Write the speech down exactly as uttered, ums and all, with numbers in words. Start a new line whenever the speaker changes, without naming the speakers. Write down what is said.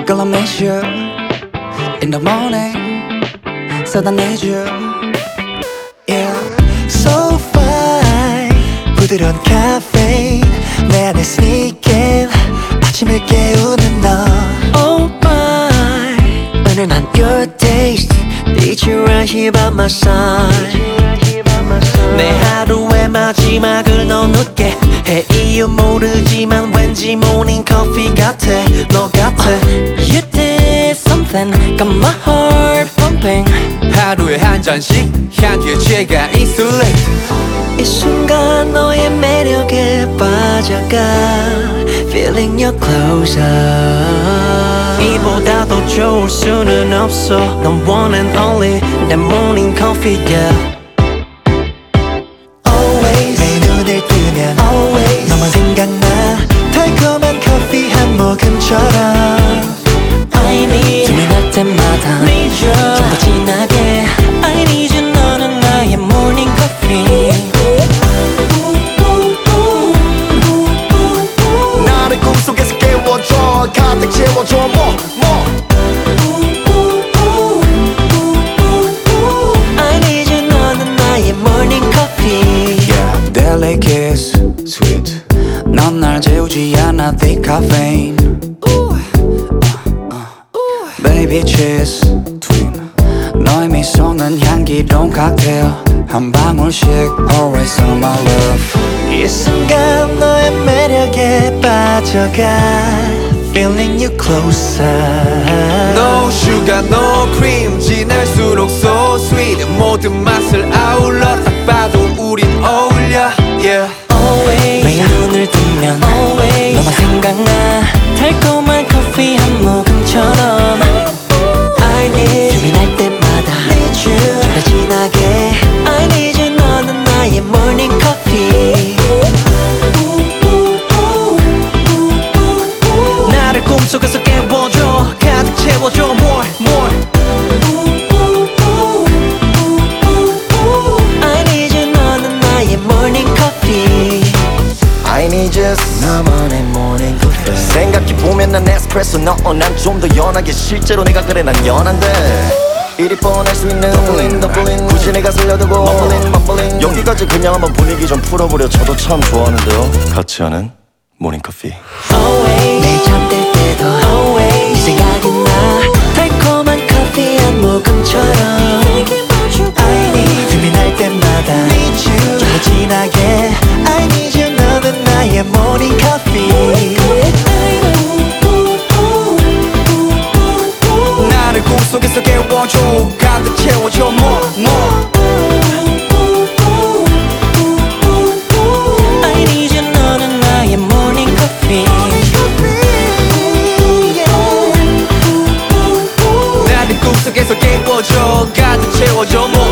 Girl, I miss you in the morning, said I need you. Yeah, so fine. 부드러운 카페인 내 안에 sneak in 아침을 깨우는 너. Oh my, 은은한 your taste. Did you rush by my side? 내 하루의 마지막을 너 늦게 해. 이유 모르지만 왠지 morning coffee 같아. 너 같아. uh, You did something, got my heart pumping.
하루에 한 잔씩 향기에 취해가 있을래.
이 순간 너의 매력에 빠져가 Feeling you closer. 이보다 더 좋을 수는 없어. 넌 one and only 내 morning coffee, yeah. Always 내 눈을 뜨면 Always 너만 생각나. 달콤한 커피 한 모금처럼 I need 주문할 때마다 Need you 좀 더 진하게 I need you. 너는 나의 morning coffee.
나를 꿈속에서 깨워줘. 가득 채워줘. more more.
I need you. 너는 나의 morning coffee.
Yeah, daily kiss, sweet. 넌 날 재우지 않아, thick caffeine. Baby cheese, twin. 너의 미소는 향기로운 칵테일. 한 방울씩 always on my love.
이 순간 너의 매력에 빠져가 Feeling you closer.
No sugar, no cream. 진할수록 so sweet. 모든 맛을 아울러 딱 봐도 우린 어울려. Yeah.
Always 매일 눈을 뜨면 Always 너만 생각나. 달콤한 커피 한 모금처럼 I need 주문할 때마다 Need you 좀 더 진하게 I need you. 너는 나의 morning coffee. 나를 꿈속에서 깨워줘. 가득 채워줘. More more. I need you. 너는 나의 morning coffee.
I need you.
나만의 morning coffee.
생각해보면 난 에스프레소. 너 난 좀 더 연하게. 실제로 내가 그래 난 연한데 이리 뻔할 수 있는 더블린 더블린 굳이 내가 살려두고 머블린 머블린 여기까지 그냥 한번 분위기 좀 풀어보려. 저도 참 좋아하는데요. 같이 하는 모닝커피.
Always 매일 잠들 때도 Always 네 생각이 나. 달콤한 커피 한 모금처럼 I need 주문할 때마다 Need you 좀 더 진하게 I need you. 너는 나의 morning coffee.
나를 꿈속에서 깨워줘. 가득 채워줘. more more.
I need you. 너는 나의 morning coffee.
나를 꿈속에서 깨워줘. 가득 채워줘. more